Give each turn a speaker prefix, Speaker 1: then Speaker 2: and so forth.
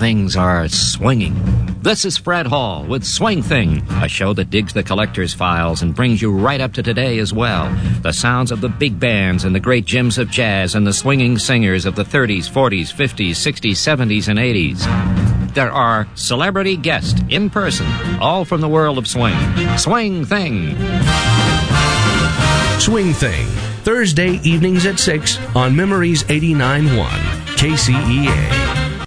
Speaker 1: things are swinging. This is Fred Hall with Swing Thing, a show that digs the collector's files and brings you right up to today as well. The sounds of the big bands and the great gems of jazz and the swinging singers of the 30s, 40s, 50s, 60s, 70s, and 80s. There are celebrity guests in person, all from the world of swing. Swing Thing.
Speaker 2: Swing Thing, Thursday evenings at 6 on Memories 89.1 KCEA.